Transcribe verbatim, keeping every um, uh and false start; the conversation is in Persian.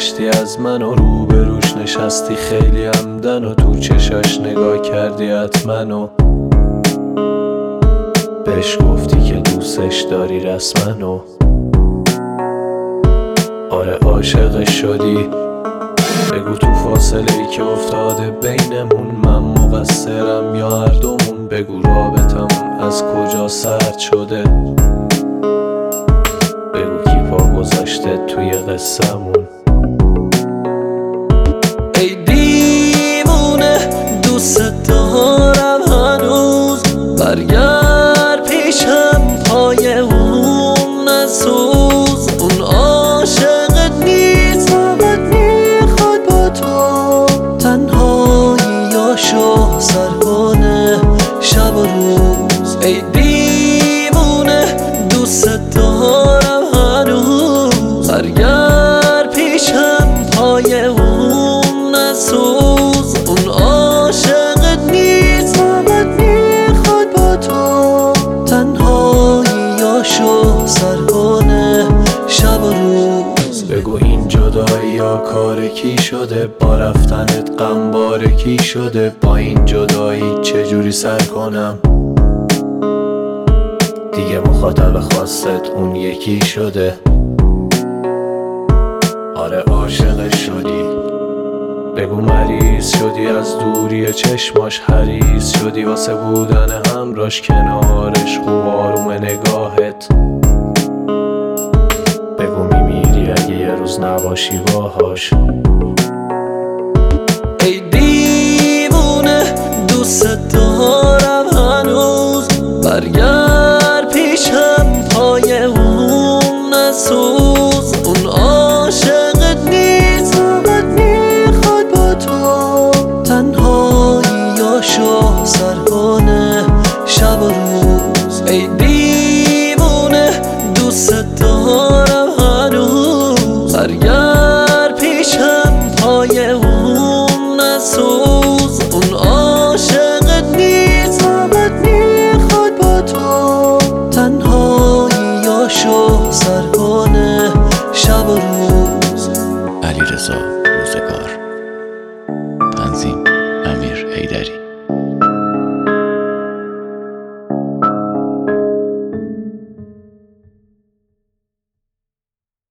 گذشتی از من و روبروش نشستی خیلی عمدن و تو چشاش نگاه کردی حتما و بهش گفتی که دوستش داری رسما و آره عاشقش شدی. بگو تو فاصله ای که افتاده بینمون من مقصرم یا هر دومون؟ بگو رابطم از کجا سرد شده؟ بگو کی پا گذاشته توی قصه‌مون؟ ای دیوونه دوست دارم هنوز، برگرد پیشم پای اون نسوز. اون عاشقت نیست فقط میخواد با تو تنهاییاشو سر کنه شب و روز. ای دیوونه دوست دارم هنوز، برگرد پیشم پای اون نسوز. اون عاشقت نیست فقط میخواد با تو تنهاییاشو سر کنه شب و روز. بگو این جدایی یا کار کی شده؟ با رفتنت غم بار کی شده؟ با این جدایی چجوری سر کنم؟ دیگه مخاطب خواستت اون یکی شده. آره عاشقش شدی. بگو مریض شدی از دوری چشماش، حریص شدی واسه بودن همراش کنارش خوب آروم نگاهت. بگو میمیری اگه یه روز نباشی باهاش. ای دیوونه دوست دارم هنوز، برگرد پیشم پای اون نسوز. اون عاشقت نیست فقط میخواد با تو تنهاییاشو سر کنه شب و روز. ای دیوونه دوست دارم هنوز، برگرد پیشم پای اون نسوز. اون عاشقت نیست فقط میخواد با تو تنهاییاشو سر کنه شب و روز. علیرضا